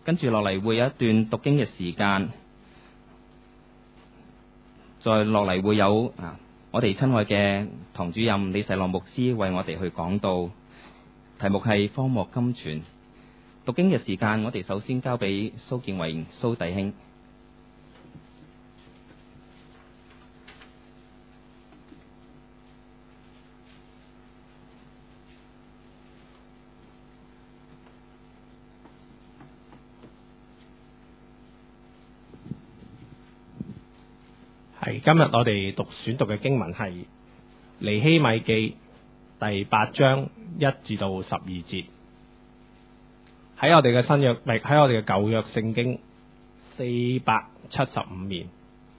跟住落嚟會有一段讀經嘅時間，再落嚟會有我哋親愛嘅堂主任李世樂牧師為我哋去講道，題目係荒漠甘泉。讀經嘅時間，我哋首先交俾蘇建榮蘇弟兄。 今日我哋選讀嘅經文係尼希米記第8章1至到12節，喺我哋嘅新約，喺我哋嘅舊約聖經475面。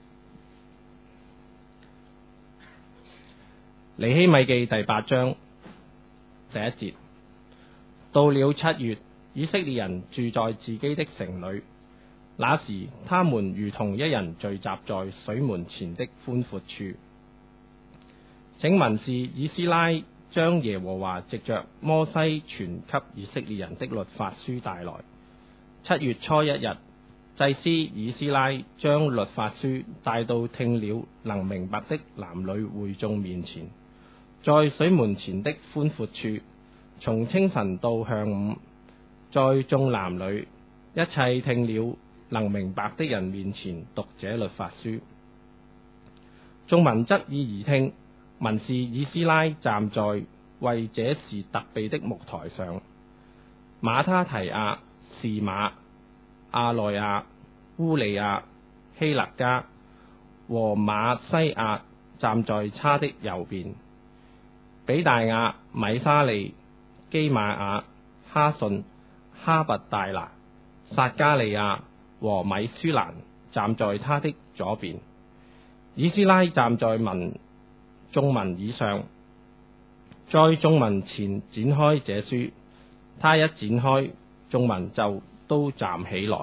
尼希米記第8章第1節，到了7月，以色列人住在自己的城裏。那時，他們如同一人聚集在水門前的寬闊處。請文士以斯拉將耶和華藉着摩西傳給以色列人的律法書帶來。7月初1日，祭司以斯拉將律法書帶到聽了能明白的男女會眾面前，在水門前的寬闊處，從清晨到晌午，在眾男女一切聽了能明白的人面前讀這律法書。眾民側耳而聽，文士以斯拉站在為這事特備的木台上，馬他提亞、士馬、阿內亞、烏利亞、希勒家和馬西亞站在他的右邊，比大亞、米沙利、基瑪亞、哈順、哈拔大拿、撒加利亞和米舒蘭站在他的左邊。以斯拉站在眾民以上，在眾民前展開這書。他一展開，眾民就都站起來。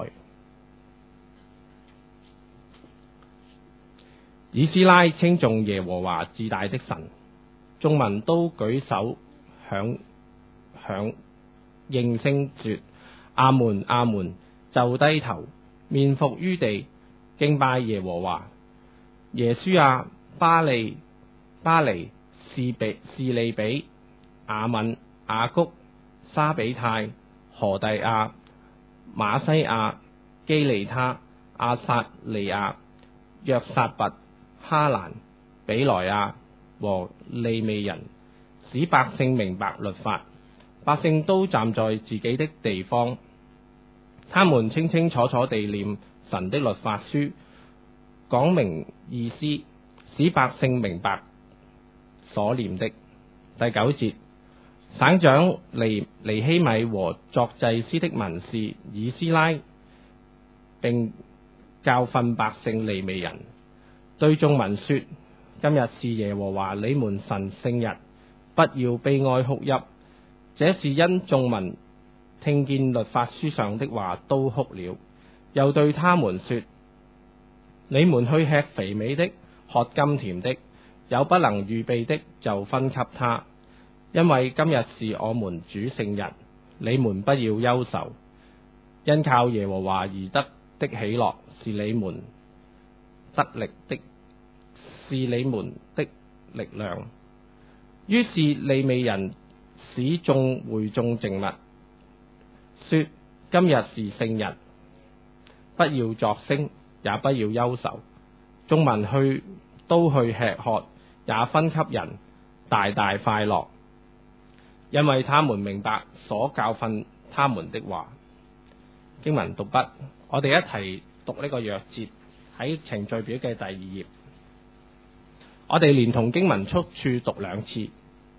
以斯拉稱頌耶和華至大的神，眾民都舉手響應聲說：阿門，阿門！就低頭面伏於地敬拜耶和華。耶書亞、巴利、士利比、亞敏、亞谷、沙比泰、何第亞、馬西亞、基利他、阿撒利亞、約撒拔、哈蘭、比萊亞和利未人，使百姓明白律法。百姓都站在自己的地方，他們清清楚楚地念神的律法書，講明意思，使百姓明白所念的。第9節，省長尼希米和作祭司的文士以斯拉，並教訓百姓利未人，對眾民說：今日是耶和華你們神聖日，不要悲哀哭泣。這是因眾民聽見律法書上的話都哭了。又對他們說：你們去吃肥美的，喝甘甜的，有不能預備的就分給他，因為今日是我們主聖日。你們不要憂愁，因靠耶和華而得的喜樂是你們得力的，是你們的力量。於是利未人使眾會眾靜默，說：今日是聖日，不要作聲，也不要憂愁。眾民都去吃喝，也分給人，大大快樂，因為他們明白所教訓他們的話。經文讀畢，我哋一齊讀呢個鑰節喺程序表嘅第2頁。我哋連同經文速處讀2次。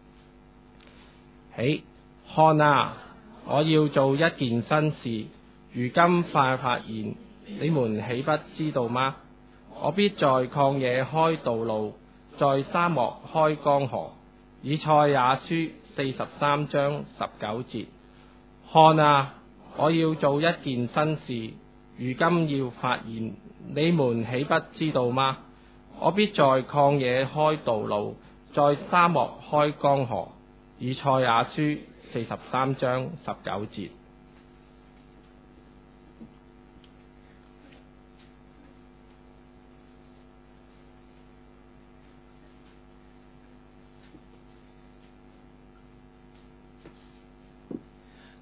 起，看啊！我要做一件新事，如今發現，你們豈不知道嗎？我必在曠野開道路，在沙漠開江河。以賽亞書43章19節。看啊！我要做一件新事，如今要發現，你們豈不知道嗎？我必在曠野開道路，在沙漠開江河。以賽亞書43章19節。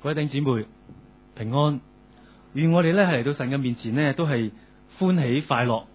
各位弟兄姊妹平安，願我哋咧係嚟到神嘅面前呢，都係歡喜快樂。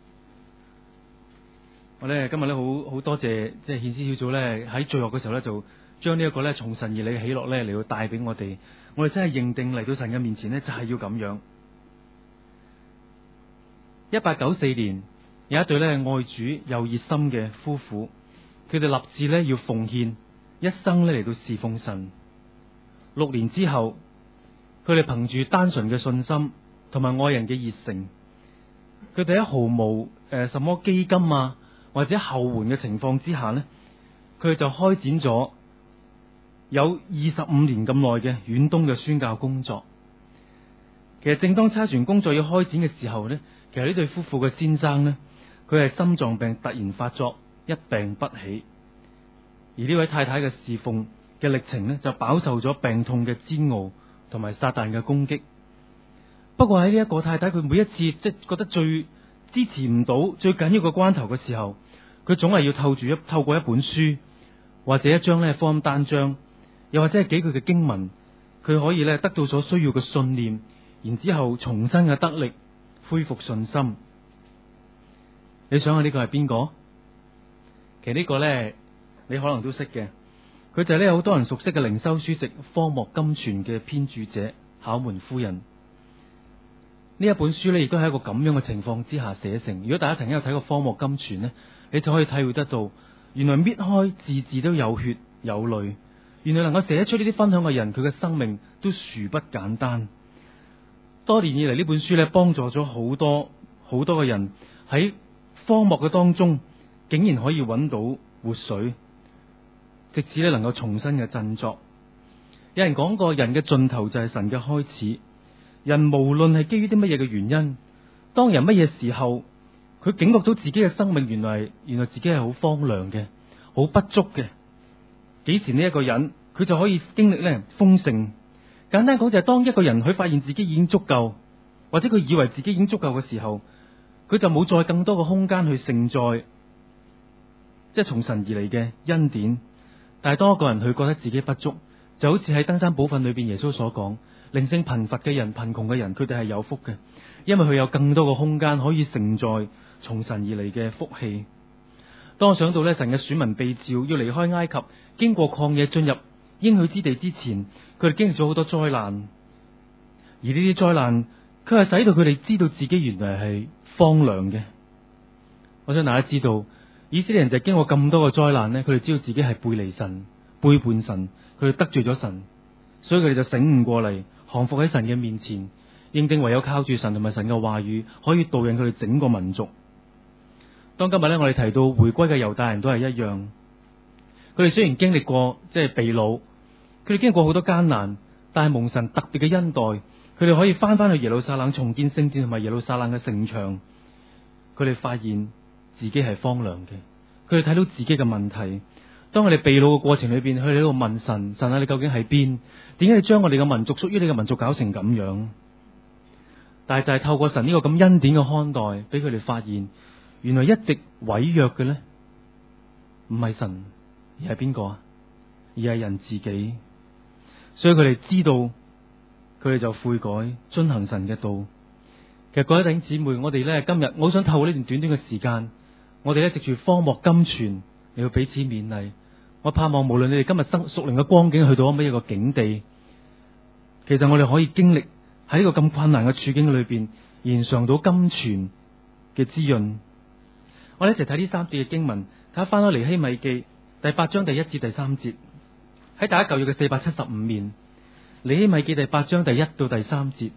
我咧今日咧好多謝即係獻詩小組咧喺最後嘅時候咧，就將呢一個咧從神而嚟嘅喜樂咧嚟到帶俾我哋。我哋真係認定嚟到神嘅面前呢，就係要咁樣。1894年有一對咧愛主又熱心嘅夫婦，佢哋立志咧要奉獻一生咧嚟到侍奉神。6年之後，佢哋憑住單純嘅信心同埋愛人嘅熱誠，佢哋喺毫無什麼基金啊或者後援嘅情況之下呢，佢哋就開展咗有25年咁耐嘅遠東嘅宣教工作。其實正當差傳工作要開展嘅時候呢，其實呢對夫婦嘅先生呢，佢係心臟病突然發作，一病不起，而呢位太太嘅侍奉嘅歷程呢，就飽受咗病痛嘅煎熬同埋撒旦嘅攻擊。不過喺呢一個太太佢每一次即係覺得最支持唔到最緊要嘅關頭嘅時候，佢總係要透過一本書或者一張咧福音單張，又或者係幾句嘅經文，佢可以咧得到所需要嘅信念，然之後重新嘅得力，恢復信心。你想下呢個係邊個？其實呢個咧你可能都識嘅。佢就係咧好多人熟悉嘅靈修書籍《荒漠甘泉》嘅編著者考門夫人。呢一本書咧，亦都喺一個咁樣嘅情況之下寫成。如果大家曾經有睇過《荒漠甘泉》呢，你就可以體會得到，原來搣開字字都有血有淚。原來能夠寫出呢啲分享嘅人，佢嘅生命都殊不簡單。多年以嚟，呢本書咧幫助咗好多嘅人喺荒漠嘅當中，竟然可以揾到活水。直至咧能夠重新嘅振作。有人講過，人嘅盡頭就係神嘅開始。人無論係基於啲乜嘢嘅原因，當人乜嘢時候，佢警覺到自己嘅生命原來自己係好荒涼嘅，好不足嘅。幾時呢一個人佢就可以經歷咧豐盛？簡單講就係當一個人佢發現自己已經足夠，或者佢以為自己已經足夠嘅時候，佢就冇再更多嘅空間去承載，即係從神而嚟嘅恩典。但係當一個人佢覺得自己不足，就好似喺登山寶訓裏邊耶穌所講，靈性貧乏嘅人、貧窮嘅人，佢哋係有福嘅，因為佢有更多嘅空間可以承載從神而嚟嘅福氣。當我想到咧神嘅選民被召要離開埃及，經過曠野進入應許之地之前，佢哋經歷咗好多災難，而呢啲災難佢係使到佢哋知道自己原來係荒涼嘅。我想大家知道，以色列人就經過咁多嘅災難呢，佢哋知道自己係背離神、背叛神，佢哋得罪咗神，所以佢哋就醒悟過嚟，降服喺神嘅面前，認定唯有靠住神同埋神嘅話語，可以導引佢哋整個民族。當今日呢，我哋提到回歸嘅猶大人都係一樣，佢哋雖然經歷過即係被擄，佢哋經歷過好多艱難，但係蒙神特別嘅恩待，佢哋可以翻去耶路撒冷重建聖殿同埋耶路撒冷嘅城牆。佢哋發現自己係荒涼嘅，佢哋睇到自己嘅問題。當我哋被擄嘅過程裏邊，佢哋喺度問神：神啊，你究竟喺邊？點解你將我哋嘅民族屬於你嘅民族搞成咁樣？但係就係透過神呢個咁恩典嘅看待，俾佢哋發現，原來一直毀約嘅呢，唔係神，而係邊個啊？而係人自己。所以佢哋知道，佢哋就悔改，遵行神嘅道。其實各位弟兄姊妹，我哋咧今日，我想透過呢段短短嘅時間，我哋咧藉住荒漠甘泉嚟到彼此勉勵。我盼望無論你哋今日屬靈嘅光景去到乜嘢個境地，其實我哋可以經歷喺呢個咁困難嘅處境裏邊，延嘗到甘泉嘅滋潤。我哋一齊睇呢3節嘅經文，睇下翻到尼希米記第8章第1至第3節，喺大家舊約嘅475面，尼希米記第8章第1到第3節。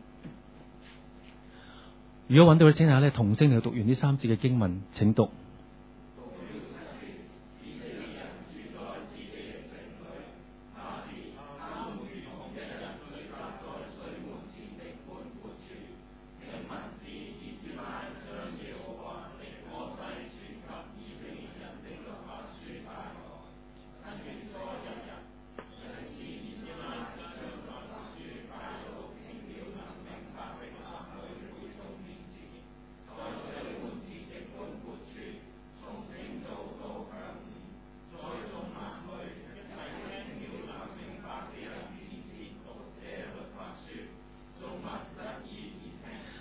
如果揾到嘅，請大家咧同聲嚟讀完呢3節嘅經文，請讀。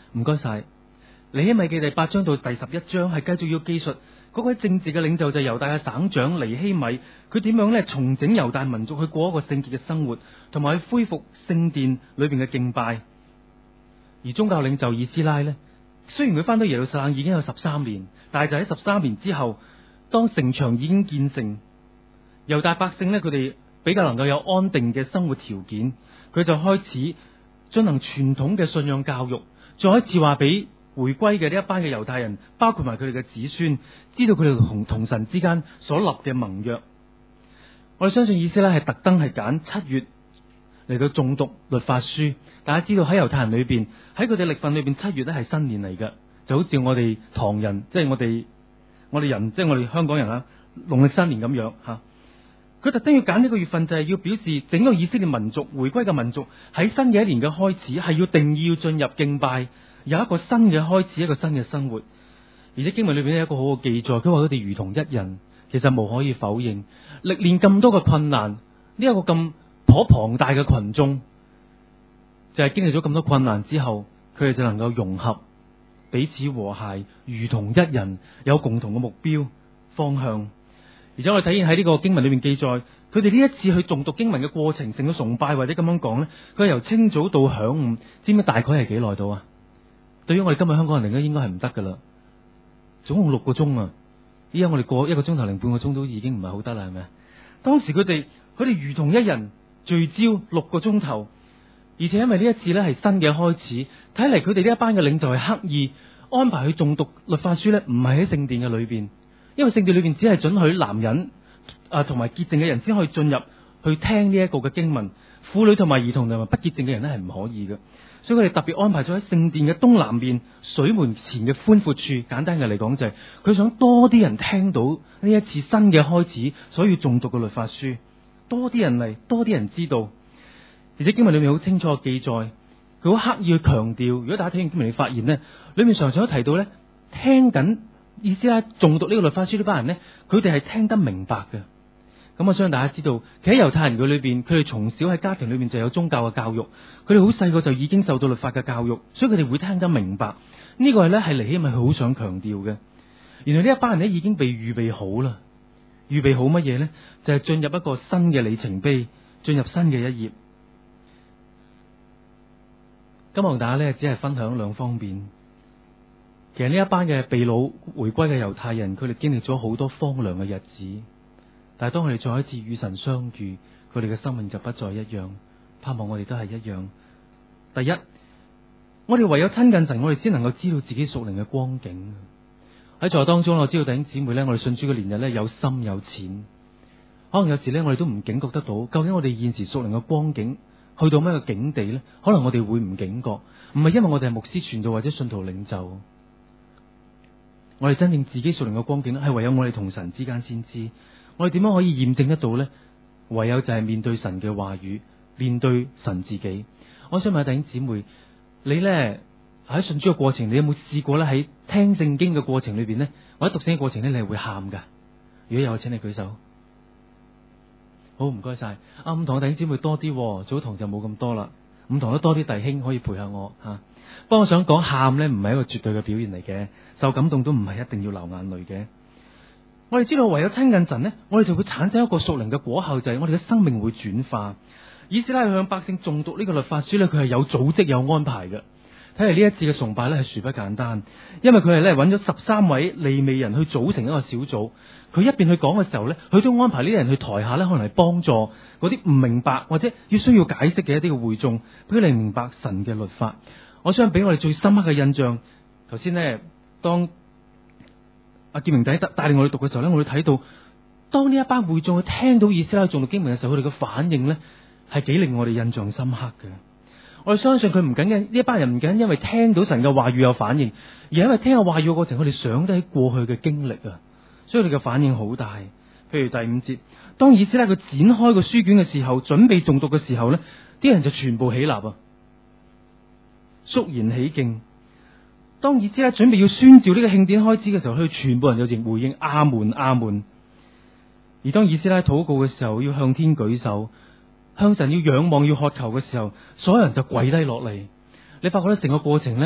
唔該晒。尼希米記第8章到第11章係繼續要記述嗰位政治嘅領袖就係猶大嘅省長尼希米，佢點樣咧重整猶大民族去過一個聖潔嘅生活，同埋去恢復聖殿裏邊嘅敬拜。而宗教領袖以斯拉呢，雖然佢翻到耶路撒冷已經有13年，但係就喺13年之後，當城牆已經建成，猶大百姓呢，佢哋比較能夠有安定嘅生活條件，佢就開始進行傳統嘅信仰教育，再一次話俾回歸嘅呢一班嘅猶太人，包括埋佢哋嘅子孫，知道佢哋同神之間所立嘅盟約。我哋相信以斯拉係特登係揀7月嚟到誦讀律法書。大家知道喺猶太人裏邊，喺佢哋曆份裏邊7月咧係新年嚟嘅，就好似我哋唐人，即係我哋人，即係我哋香港人啦，農曆新年咁樣吓。佢特登要揀呢個月份，就係要表示整個以色列民族回歸嘅民族喺新嘅一年嘅開始，係要定義要進入敬拜，有一個新嘅開始，一個新嘅生活。而且經文裏邊有一個好嘅記載，佢話佢哋如同一人。其實無可以否認，歷練咁多嘅困難，呢一個咁龐大嘅群眾，就係經歷咗咁多困難之後，佢哋就能夠融合，彼此和諧，如同一人，有共同嘅目標方向。而且我哋體現喺呢個經文裏面記載，佢哋呢一次去誦讀經文嘅過程，成個崇拜或者咁樣講呢，佢係由清早到晌午，知唔知大概係幾耐到啊？對於我哋今日香港人嚟講，應該係唔得噶啦，總共6個鐘啊！依家我哋過1個鐘頭零半個鐘都已經唔係好得啦，係咪？當時佢哋如同一人聚焦6個鐘頭，而且因為呢一次呢係新嘅開始，睇嚟佢哋呢一班嘅領袖係刻意安排去誦讀律法書呢，唔係喺聖殿嘅裏邊，因為聖殿裏邊只係准許男人同埋潔淨嘅人先可以進入去聽呢一個嘅經文，婦女同埋兒童同埋不潔淨嘅人呢係唔可以嘅。所以佢哋特別安排咗喺聖殿嘅東南面水門前嘅寬闊處。簡單嘅嚟講就係佢想多啲人聽到呢一次新嘅開始，所以誦讀嘅律法書，多啲人嚟，多啲人知道。而且經文裏面好清楚嘅記載，佢好刻意去強調。如果大家聽完經文，你發現呢裏面常常都提到呢，聽緊意思咧誦讀呢個律法書呢班人呢，佢哋係聽得明白嘅。咁我相信大家知道，其實喺猶太人佢裏邊，佢哋從小喺家庭裏面就有宗教嘅教育，佢哋好細個就已經受到律法嘅教育，所以佢哋會聽得明白。呢個係咧係尼希米佢好想強調嘅。原來呢一班人咧已經被預備好啦，預備好乜嘢呢？就係進入一個新嘅里程碑，進入新嘅一頁。今日同大家咧只係分享2方面。其實呢一班嘅被擄回歸嘅猶太人，佢哋經歷咗好多荒涼嘅日子。但係當佢哋再一次與神相遇，佢哋嘅生命就不再一樣。盼望我哋都係一樣。第一，我哋唯有親近神，我哋先能夠知道自己屬靈嘅光景。喺在當中，我知道弟兄姊妹呢，我哋信主嘅年日呢，有深有淺，可能有時呢，我哋都唔警覺得到，究竟我哋現時屬靈嘅光景去到咩個境地呢？可能我哋會唔警覺，唔係因為我哋係牧師傳道或者信徒領袖，我哋真正自己屬靈嘅光景係唯有我哋同神之間先知。我哋點樣可以驗證得到呢？唯有就係面對神嘅話語，面對神自己。我想問弟兄姊妹，你呢喺信主嘅過程，你有冇試過呢？喺聽聖經嘅過程裏邊呢，或者讀聖經嘅過程呢，你係會喊噶？如果有，請你舉手。好，唔該晒。唔同嘅弟兄姊妹多啲，早堂就冇咁多啦。唔同得多啲弟兄可以陪下我吓。不過我想講，喊呢唔係一個絕對嘅表現嚟嘅，受感動都唔係一定要流眼淚嘅。我哋知道唯有親近神呢，我哋就會產生一個屬靈嘅果效，就係我哋嘅生命會轉化。以斯拉向百姓誦讀呢個律法書呢，佢係有組織有安排嘅。睇嚟呢一次嘅崇拜呢係殊不簡單，因為佢係咧揾咗13位利未人去組成一個小組。佢一邊去講嘅時候呢，佢都安排呢啲人去台下呢，可能係幫助嗰啲唔明白或者要需要解釋嘅一啲嘅會眾，俾佢哋明白神嘅律法。我想俾我哋最深刻嘅印象，頭先呢，當阿建明弟帶領我哋讀嘅時候呢，我哋睇到當呢一班會眾去聽到以斯拉誦讀經文嘅時候，佢哋嘅反應呢係幾令我哋印象深刻嘅。我哋相信佢唔僅僅呢一班人唔僅因為聽到神嘅話語有反應，而係因為聽下話語嘅過程，佢哋想得起過去嘅經歷啊，所以佢哋嘅反應好大。譬如第5節，當以斯拉佢展開個書卷嘅時候，準備誦讀嘅時候呢，啲人就全部起立啊，肅然起敬。當以斯拉準備要宣召呢個慶典開始嘅時候，佢全部人就回應阿門阿門。而當以斯拉禱告嘅時候，要向天舉手，向神要仰望要渴求嘅時候，所有人就跪低落嚟。你發覺咧成個過程呢，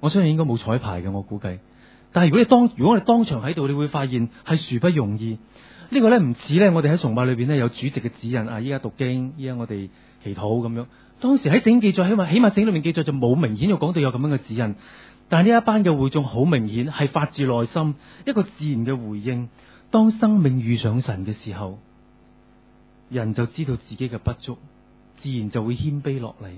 我相信應該冇彩排嘅，我估計。但係如果我哋當場喺度，你會發現係殊不容易。呢個咧唔似咧，我哋喺崇拜裏邊咧有主席嘅指引啊，依家讀經，依家我哋祈禱咁樣。當時喺聖經記載，起碼聖經裏面記載就冇明顯要講到有咁樣嘅指引。但係呢一班嘅會眾好明顯係發自內心一個自然嘅回應。當生命遇上神嘅時候，人就知道自己嘅不足，自然就會謙卑落嚟。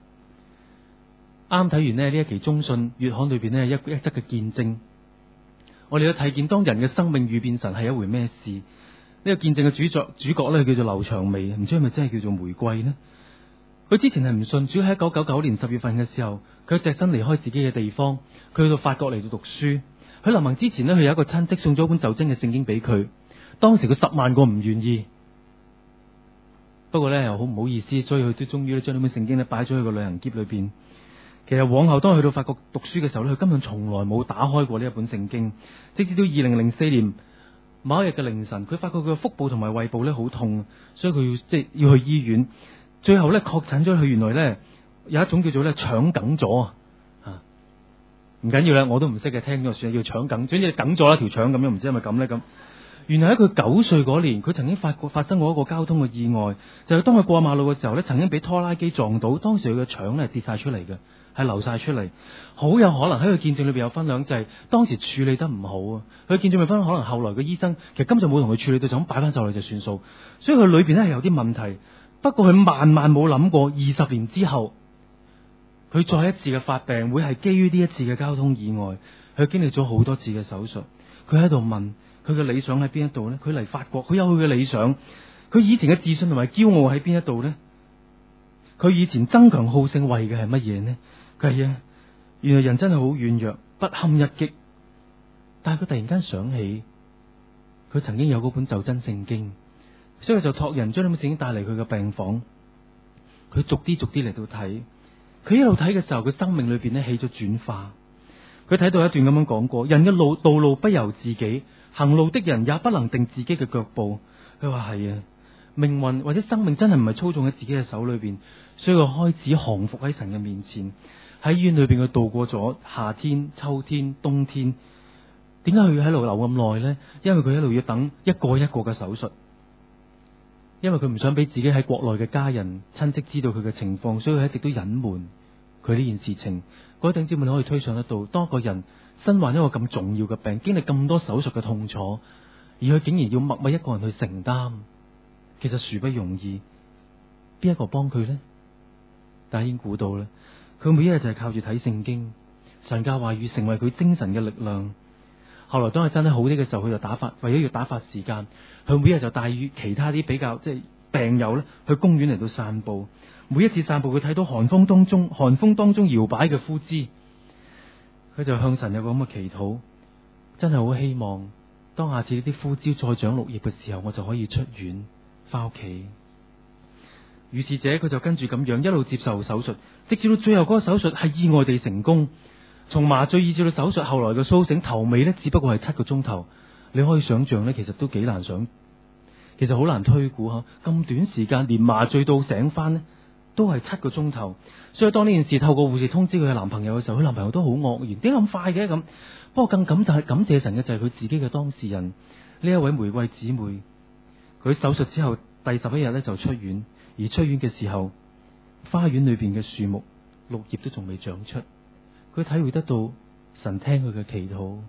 啱睇完呢一期中信月刊裏邊呢一則嘅見證，我哋都睇見當人嘅生命遇見神係一回咩事。呢個見證嘅主角咧叫做劉長薇，唔知係咪真係叫做玫瑰呢？佢之前係唔信，主要喺1999年10月份嘅時候，佢隻身離開自己嘅地方，佢去到法國嚟到讀書。佢臨行之前呢，佢有一個親戚送咗一本就真嘅聖經俾佢，當時佢10萬個唔願意，不過咧又好唔好意思，所以佢都終於咧將呢本聖經咧擺咗喺個旅行篋裏邊。其實往後當佢去到法國讀書嘅時候咧，佢根本從來冇打開過呢一本聖經，直至到2004年某一日嘅凌晨，佢發覺佢嘅腹部同埋胃部咧好痛，所以佢要去醫院。最後咧確診咗佢原來咧有一種叫做咧腸梗咗啊，唔緊要啦，我都唔識嘅，聽咗算係叫腸梗，總之梗咗一條腸咁樣，唔知係咪咁咧咁。原來喺佢9歲嗰年，佢曾經發生過一個交通嘅意外，就係當佢過馬路嘅時候咧，曾經俾拖拉機撞到，當時佢嘅腸咧跌晒出嚟嘅，係流晒出嚟，好有可能喺佢見證裏邊有分享，就係當時處理得唔好啊。佢見證裏分享，可能後來嘅醫生其實根本就冇同佢處理到，就咁擺翻上去就算數，所以佢裏邊咧係有啲問題。不過佢萬冇諗過20年之後，佢再一次嘅發病會係基於呢一次嘅交通意外。佢經歷咗好多次嘅手術，佢喺度問佢嘅理想喺邊一度呢？佢嚟法國，佢有佢嘅理想，佢以前嘅自信同埋驕傲喺邊一度呢？佢以前爭強好勝為嘅係乜嘢呢？佢係啊，原來人真係好軟弱，不堪一擊。但係佢突然間想起，佢曾經有嗰本就真聖經。所以就託人將呢本聖經帶嚟佢嘅病房，佢逐啲嚟到睇。佢一路睇嘅時候，佢生命裏邊咧起咗轉化。佢睇到一段咁樣講過：人嘅道路不由自己，行路的人也不能定自己嘅腳步。佢話係啊，命運或者生命真係唔係操縱喺自己嘅手裏邊，所以佢開始降服喺神嘅面前。喺醫院裏邊佢度過咗夏天、秋天、冬天。點解佢要喺度留咁耐呢？因為佢一路要等一個一個嘅手術。因為佢唔想俾自己喺國內嘅家人親戚知道佢嘅情況，所以佢一直都隱瞞佢呢件事情。各位弟兄姊妹可以推想得到，當一個人身患一個咁重要嘅病，經歷咁多手術嘅痛楚，而佢竟然要默默一個人去承擔，其實殊不容易。邊一個幫佢呢？大家已經估到啦，佢每一日就係靠住睇聖經，神嘅話語成為佢精神嘅力量。後來當佢身體好啲嘅時候，佢就為咗要打發時間，佢每日就帶於其他啲比較病友咧去公園嚟到散步。每一次散步，佢睇到寒風當中搖擺嘅枯枝，佢就向神有個咁嘅祈禱，真係好希望當下次呢啲枯枝再長綠葉嘅時候，我就可以出院翻屋企。於是者佢就跟住咁樣一路接受手術，直至到最後嗰個手術係意外地成功。從麻醉以至到手術後來嘅蘇醒，頭尾呢只不過係7個鐘頭。你可以想象呢，其實都幾難想，其實好難推估吓。咁短時間連麻醉到醒翻呢，都係7個鐘頭。所以當呢件事透過護士通知佢嘅男朋友嘅時候，佢男朋友都好愕然，點解咁快嘅咁？不過更感謝神嘅就係佢自己嘅當事人呢一位玫瑰姊妹。佢手術之後第11日呢就出院，而出院嘅時候，花園裏邊嘅樹木綠葉都仲未長出。佢體會得到神聽佢嘅祈禱，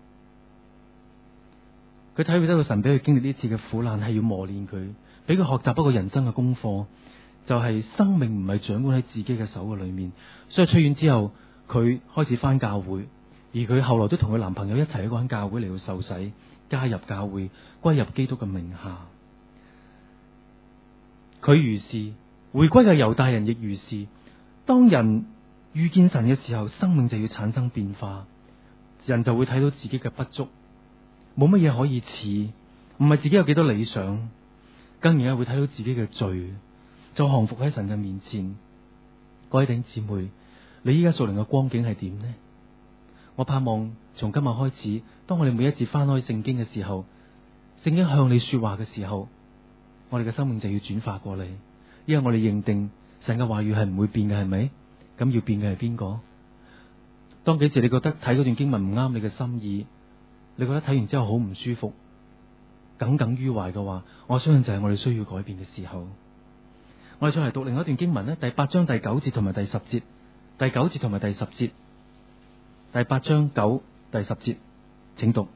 佢體會得到神俾佢經歷呢次嘅苦難係要磨練佢，俾佢學習一個人生嘅功課，就係生命唔係掌管喺自己嘅手嘅裏面。所以出院之後，佢開始返教會，而佢後來都同佢男朋友一齊喺嗰間教會嚟到受洗，加入教會，歸入基督嘅名下。佢如是，回歸嘅猶大人亦如是。當人遇見神嘅時候，生命就要產生變化，人就會睇到自己嘅不足，冇乜嘢可以似，唔係自己有幾多理想，更而係會睇到自己嘅罪，就降服喺神嘅面前。各位弟兄姊妹，你依家屬靈嘅光景係點呢？我盼望從今日開始，當我哋每一次翻開聖經嘅時候，聖經向你說話嘅時候，我哋嘅生命就要轉化過嚟，因為我哋認定神嘅話語係唔會變嘅，係咪？咁要變嘅係邊個？ 當幾時你覺得睇嗰段經文唔啱你嘅心意，你覺得睇完之後好唔舒服，耿耿於懷嘅話，我相信就係我哋需要改變嘅時候。我哋再嚟讀另一段經文咧，第8章第9節同埋第10節，第9節同埋第10節，第8章9、第10節，請讀。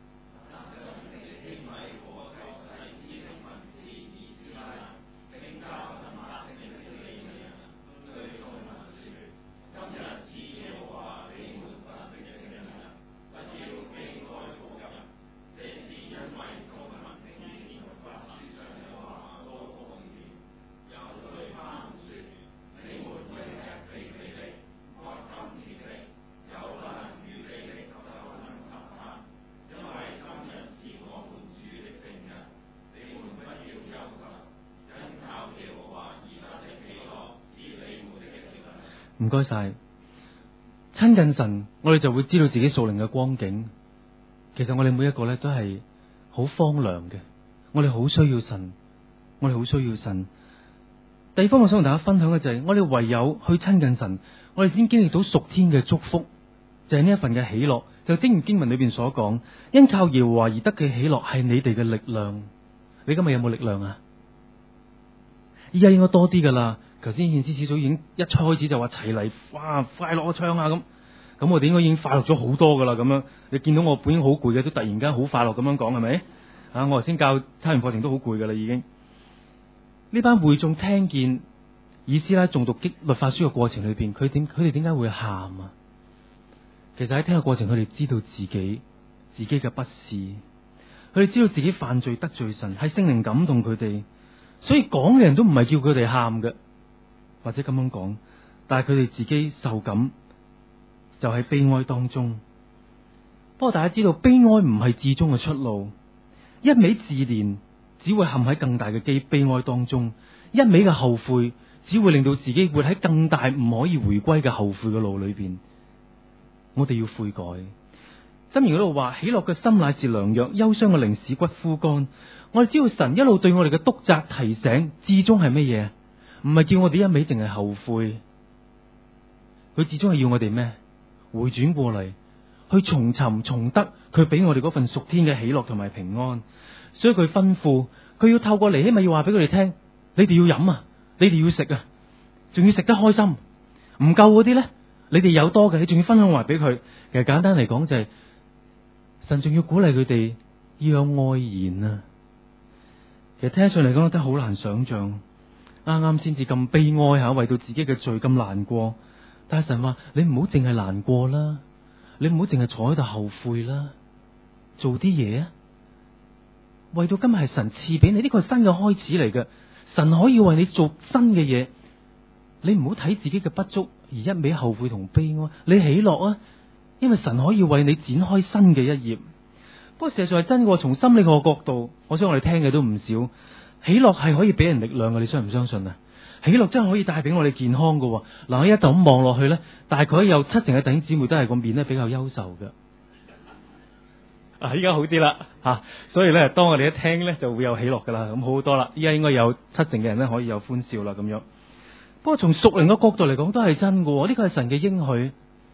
唔該晒，親近神，我哋就會知道自己屬靈嘅光景。其實我哋每一個咧都係好荒涼嘅，我哋好需要神，我哋好需要神。第二方我想同大家分享嘅就係，我哋唯有去親近神，我哋先經歷到屬天嘅祝福，就係呢一份嘅喜樂。就正如經文裏邊所講，因靠耶和華而得嘅喜樂係你哋嘅力量。你今日有冇力量啊？依家應該多啲噶啦。頭先獻詩小組已經一開始就話齊嚟，哇，快樂嘅唱啊咁，我哋應該已經快樂咗好多噶啦咁樣。你見到我本應好攰嘅，都突然間好快樂咁樣講，係咪？我頭先教參完課程都好攰噶啦已經。呢班會眾聽見以斯拉誦讀律法書嘅過程裏邊，佢哋點解會喊啊？其實喺聽嘅過程，佢哋知道自己嘅不是，佢哋知道自己犯罪得罪神，係聖靈感動佢哋，所以講嘅人都唔係叫佢哋喊嘅。或者咁樣講，但係佢哋自己受感，就喺悲哀當中。不過大家知道，悲哀唔係至終嘅出路，一味自憐只會陷喺更大嘅悲哀當中，一味嘅後悔只會令到自己活喺更大唔可以回歸嘅後悔嘅路裏邊。我哋要悔改。箴言嗰度話：喜樂嘅心乃是良藥，憂傷嘅靈使骨枯乾。我哋知道神一路對我哋嘅督責提醒，至終係乜嘢？唔係叫我哋一味淨係後悔，佢至終係要我哋咩？回轉過嚟，去重尋重得佢俾我哋嗰份屬天嘅喜樂同埋平安。所以佢吩咐，佢要透過尼希米要話俾佢哋聽：你哋要飲啊，你哋要食啊，仲要食得開心。唔夠嗰啲咧，你哋有多嘅，你仲要分享埋俾佢。其實簡單嚟講就係，神仲要鼓勵佢哋要有愛言啊。其實聽上嚟講都好難想象。啱啱先至咁悲哀吓，為到自己嘅罪咁難過。但係神話你唔好淨係難過啦，你唔好淨係坐喺度後悔啦，做啲嘢啊！為到今日係神賜俾你，呢個係新嘅開始嚟嘅。神可以為你做新嘅嘢，你唔好睇自己嘅不足而一味後悔同悲哀，你喜樂啊！因為神可以為你展開新嘅一頁。不過事實上係真嘅，從心理學嘅角度，我想我哋聽嘅都唔少。喜樂係可以俾人力量嘅，你相唔相信啊？喜樂真係可以帶俾我哋健康嘅。嗱，我一就咁望落去咧，大概有70%嘅弟兄姊妹都係個面咧比較優秀嘅。依家好啲啦吓，所以咧，當我哋一聽咧就會有喜樂噶啦，咁好多啦。依家應該有70%嘅人咧可以有歡笑啦咁樣。不過從屬靈嘅角度嚟講，都係真嘅，呢個係神嘅應許。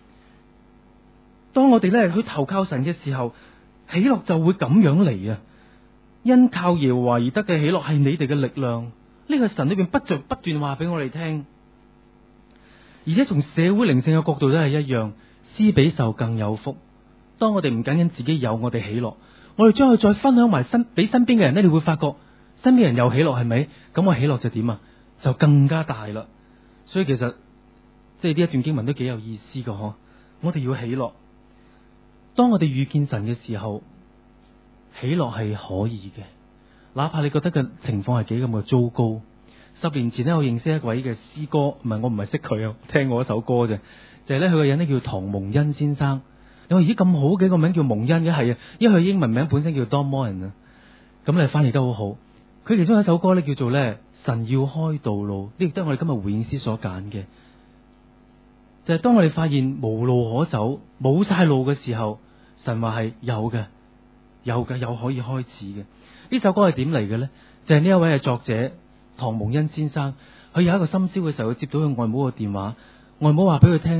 當我哋咧去投靠神嘅時候，喜樂就會咁樣嚟啊！因靠耶和華而得嘅喜樂係你哋嘅力量，呢個神裏邊不斷話俾我哋聽。而且從社會靈性嘅角度都係一樣，施比受更有福。當我哋唔僅僅自己有我哋喜樂，我哋將佢再分享埋俾身邊嘅人咧，你會發覺身邊人有喜樂，係咪？咁我喜樂就點啊？就更加大啦。所以其實即係呢一段經文都幾有意思㗎嗬。我哋要喜樂，當我哋遇見神嘅時候，喜樂係可以嘅，哪怕你覺得嘅情況係幾咁嘅糟糕。10年前咧，我認識一位嘅詩歌，我唔係識佢啊，聽過一首歌啫，就係咧佢個人咧叫唐蒙恩先生。你話咦咁好嘅個名叫蒙恩嘅？係啊，因為佢英文名本身叫 Don Moen 啊，咁你翻譯得好好。佢其中有一首歌咧叫做咧神要開道路，呢亦都係我哋今日回應詩所揀嘅。就係當我哋發現無路可走、冇晒路嘅時候，神話係有嘅，有可以開始嘅。呢首歌係點嚟嘅咧？就係呢一位嘅作者唐蒙恩先生，佢有一個深宵嘅時候，佢接到佢外母嘅電話，外母話俾佢聽咧，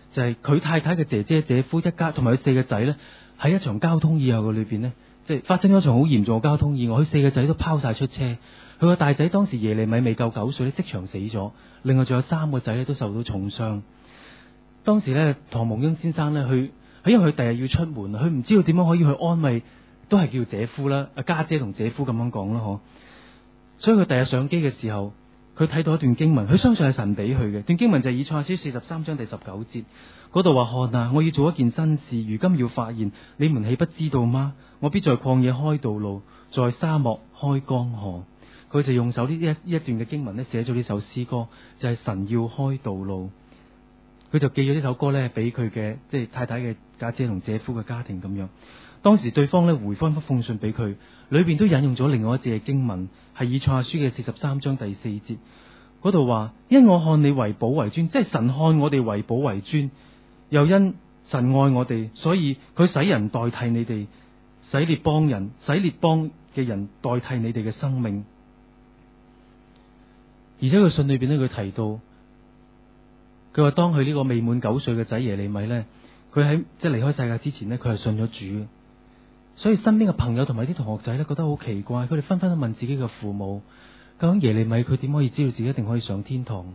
就係佢太太嘅姐姐、姐夫一家同埋佢4個仔呢，喺一場交通意外嘅裏邊呢，即係發生咗一場好嚴重嘅交通意外，佢4個仔都拋晒出車，佢個大仔當時耶利米未夠9歲咧，即場死咗，另外仲有3個仔咧都受到重傷。當時呢，唐蒙恩先生呢，因為佢第日要出門，佢唔知道點樣可以去安慰，都係叫姐夫啦，家姐同姐夫咁樣講啦，嗬。所以佢第日上機嘅時候，佢睇到一段經文，佢相信係神俾佢嘅段經文，就係以賽亞書43章第19節嗰度話：看啊，我要做一件新事，如今要發現，你們豈不知道嗎？我必在曠野開道路，在沙漠開江河。佢就用手呢一段嘅經文咧，寫咗呢首詩歌，就係神要開道路。佢就寄咗呢首歌咧俾佢嘅即係太太嘅家姐同姐夫嘅家庭咁樣。當時對方咧回翻一封信俾佢，裏邊都引用咗另外一節嘅經文，係以賽亞書嘅43章第4節嗰度話：因我看你為寶為尊，即係神看我哋為寶為尊，又因神愛我哋，所以佢使人代替你哋，使列邦嘅人代替你哋嘅生命。而且佢信裏邊咧，佢提到，佢話當佢呢個未滿9歲嘅仔耶利米咧，佢喺即係離開世界之前咧，佢係信咗主嘅。所以身邊嘅朋友同埋啲同學仔咧，覺得好奇怪，佢哋紛紛都問自己嘅父母：究竟耶利米佢點可以知道自己一定可以上天堂？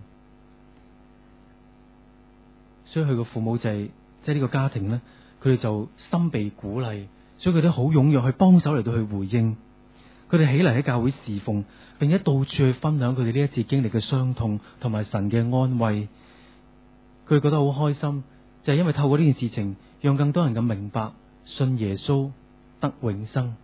所以佢嘅父母就係即係呢個家庭咧，佢哋就心被鼓勵，所以佢哋好踴躍去幫手嚟到去回應。佢哋起嚟喺教會侍奉，並且到處去分享佢哋呢一次經歷嘅傷痛同埋神嘅安慰。佢哋覺得好開心，就係因為透過呢件事情，讓更多人咁明白信耶穌得永生。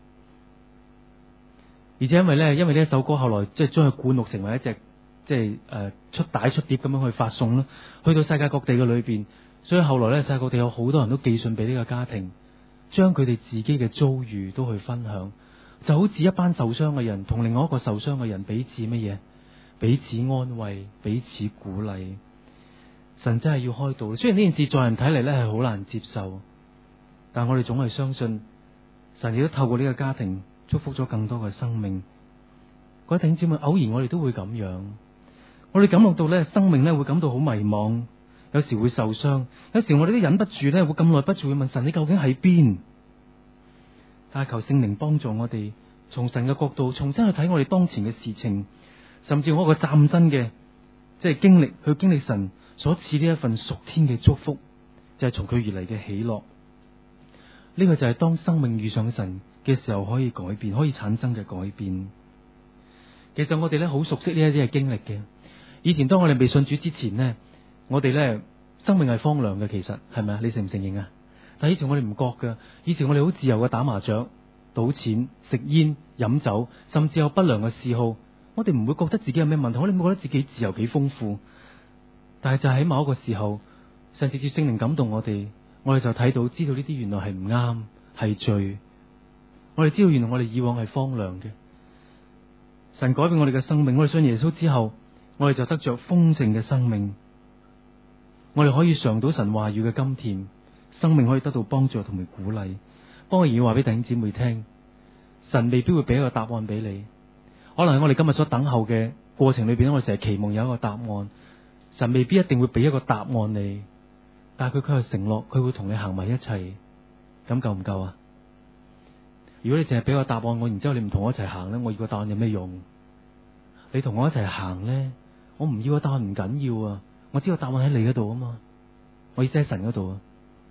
而且因為呢一首歌後來即係將佢灌錄成為一隻即係出帶出碟咁樣去發送啦，去到世界各地嘅裏邊，所以後來呢，世界各地有好多人都寄信俾呢個家庭，將佢哋自己嘅遭遇都去分享，就好似一班受傷嘅人同另外一個受傷嘅人彼此乜嘢，彼此安慰，彼此鼓勵。神真係要開道，雖然呢件事在人睇嚟呢係好難接受，但我哋總係相信神亦都透過呢個家庭祝福咗更多嘅生命。各位弟兄姊妹，偶然我哋都會咁樣，我哋感覺到呢生命呢會感到好迷茫，有時會受傷，有時我哋都忍不住呢會咁耐不住會問神：你究竟喺邊？但係求聖靈幫助我哋從神嘅角度重新去睇我哋當前嘅事情，甚至我一個嶄新嘅即係經歷神所賜呢一份屬天嘅祝福，就係從佢而嚟嘅喜樂。呢個就係當生命遇上神嘅時候可以改變，可以產生嘅改變。其實我哋咧好熟悉呢一啲嘅經歷嘅。以前當我哋未信主之前呢，我哋咧生命係荒涼嘅，其實係咪啊？你承唔承認啊？但係以前我哋唔覺噶，以前我哋好自由嘅打麻雀、賭錢、食煙、飲酒，甚至有不良嘅嗜好，我哋唔會覺得自己有咩問題，我哋唔會覺得自己自由幾豐富。但係就喺某一個時候，甚至聖靈感動我哋就睇到知道呢啲原來係唔啱，係罪。我哋知道原來我哋以往係荒涼嘅。神改變我哋嘅生命，我哋信耶穌之後，我哋就得着豐盛嘅生命。我哋可以嘗到神話語嘅甘甜，生命可以得到幫助同埋鼓勵。不過而要話俾弟兄姊妹聽，神未必會俾一個答案俾你。可能喺我哋今日所等候嘅過程裏邊，我哋成日期望有一個答案。神未必一定會俾一個答案你，但係佢係承諾，佢會同你行埋一齊。咁夠唔夠啊？如果你淨係俾個答案我，然之後你唔同我一齊行咧，我要個答案有咩用？你同我一齊行咧，我唔要個答案唔緊要啊，我知道答案喺你嗰度啊嘛，我意思喺神嗰度啊。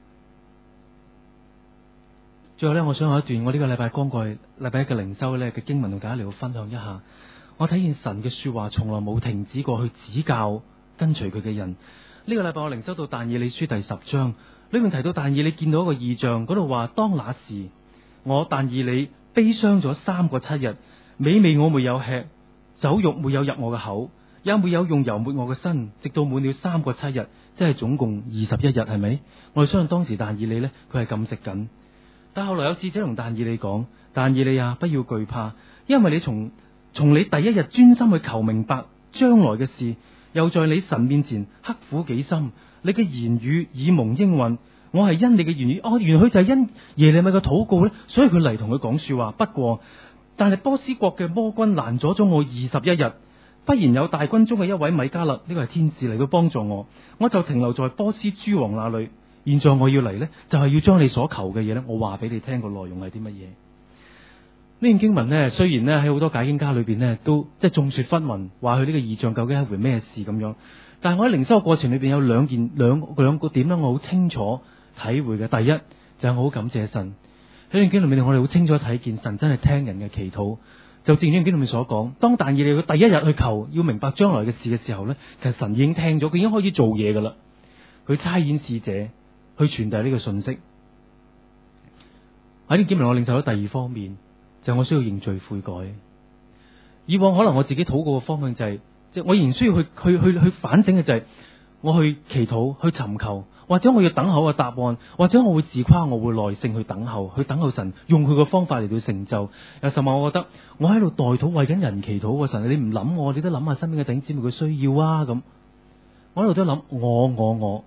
最後咧，我想有一段我呢個禮拜剛過去禮拜一嘅靈修咧嘅經文同大家嚟到分享一下。我睇見神嘅說話從來冇停止過去指教跟隨佢嘅人。呢個禮拜我靈修到但以理書第10章，裏面提到但以理見到一個異象，嗰度話：當那時，我但以理悲傷咗3個7日，美味我沒有吃，酒肉沒有入我嘅口，也沒有用油抹我嘅身，直到滿了3個7日，即係總共21日，係咪？我哋相信當時但以理呢，佢係禁食緊。但後來有使者同但以理講：但以理啊，不要懼怕，因為你從你第一日專心去求明白將來嘅事，又在你神面前刻苦己心，你嘅言語已蒙應允。我係因你嘅言語，原來佢就係因耶利米嘅禱告咧，所以佢嚟同佢講說話。不過，但係波斯國嘅魔軍攔阻咗我21日， 不然有大軍中嘅一位米迦勒，呢個係天使嚟到幫助我，我就停留在波斯諸王那裏。現在我要嚟呢，就係要將你所求嘅嘢呢，我話俾你聽個內容係啲乜嘢。呢段經文呢，雖然呢喺好多解經家裏邊呢，都即係眾說紛紜，話佢呢個異象究竟係一回咩事咁樣。但係我喺靈修過程裏邊有兩個點呢，我好清楚體會嘅。第一就係我好感謝神，喺段經裏面我哋好清楚睇見神真係聽人嘅祈禱。就正如呢段經裏面所講，當但以理佢第一日去求要明白將來嘅事嘅時候呢，其實神已經聽咗，佢已經開始做嘢噶啦。佢差遣使者去傳遞呢個信息。喺呢經文我領受咗第二方面，就係我需要認罪悔改。以往可能我自己禱告嘅方向就係，即係我仍然需要去反省嘅就係，我去祈禱去尋求，或者我要等候個答案，或者我會自誇我會耐性去等候神用佢個方法嚟到成就。有時候我覺得我喺度代禱為緊人祈禱，神你唔諗我，你都諗下身邊嘅弟兄姊妹佢需要啊咁。我喺度都諗我，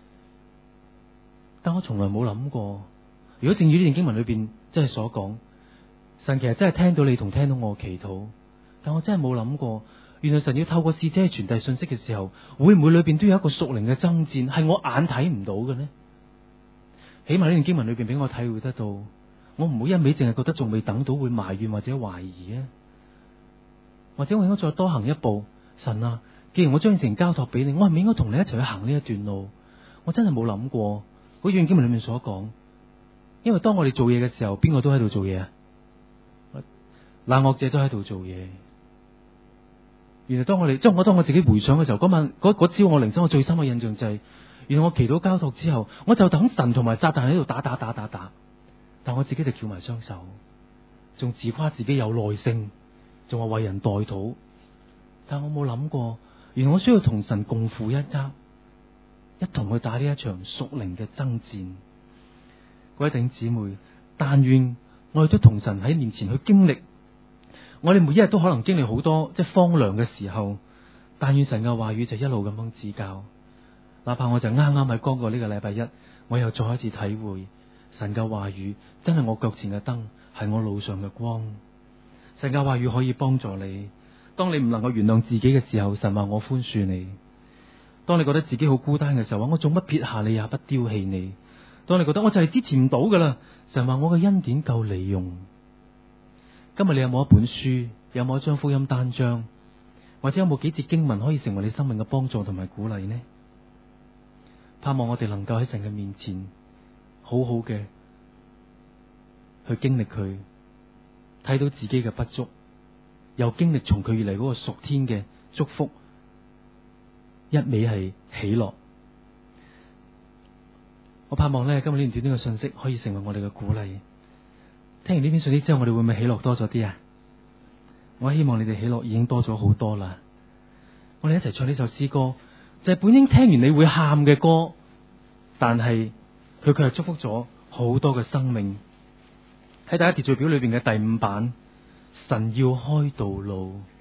但我從來冇諗過，如果正如呢段經文裏邊即係所講，神其實真係聽到你同聽到我祈禱，但我真係冇諗過，原來神要透過使者去傳遞信息嘅時候，會唔會裏邊都有一個屬靈嘅爭戰，係我眼睇唔到嘅呢？起碼呢段經文裏邊俾我體會得到，我唔會一味淨係覺得仲未等到會埋怨或者懷疑啊，或者我應該再多行一步。神啊，既然我將成交託俾你，我係咪應該同你一齊去行呢一段路？我真係冇諗過，好似段經文裏面所講，因為當我哋做嘢嘅時候，邊個都喺度做嘢啊？冷惡者都喺度做嘢。原來當我自己回想嘅時候，嗰晚嗰朝我靈修我最深嘅印象就係，原來我祈禱交託之後，我就等神同埋撒旦喺度打，但我自己就翹埋雙手，仲自誇自己有耐性，仲話為人代禱。但我冇諗過，原來我需要同神共負一軛，一同去打呢一場屬靈嘅爭戰。各位弟兄姊妹，但願我哋都同神喺面前去經歷。我哋每一日都可能經歷好多即係荒涼嘅時候，但願神嘅話語就一路咁樣指教。哪怕我就啱啱喺剛過呢個禮拜一，我又再一次體會神嘅話語真係我腳前嘅燈，係我路上嘅光。神嘅話語可以幫助你，當你唔能夠原諒自己嘅時候，神話我寬恕你；當你覺得自己好孤單嘅時候，我總不撇下你也不丟棄你；當你覺得我就係支持唔到噶啦，神話我嘅恩典夠你用。今日你有冇一本書，有冇一張福音單張，或者有冇幾節經文可以成為你生命嘅幫助同埋鼓勵呢？盼望我哋能夠喺神嘅面前好好嘅去經歷佢，睇到自己嘅不足，又經歷從佢而嚟嗰個屬天嘅祝福，一味係喜樂。我盼望咧今日呢段短嘅信息可以成為我哋嘅鼓勵。聽完呢篇信息之後，我哋會唔會喜樂多咗啲啊？我希望你哋喜樂已經多咗好多啦。我哋一齊唱呢首詩歌，就係本應聽完你會喊嘅歌，但係佢卻係祝福咗好多嘅生命。喺第一秩序表裏邊嘅第5版，神要開道路。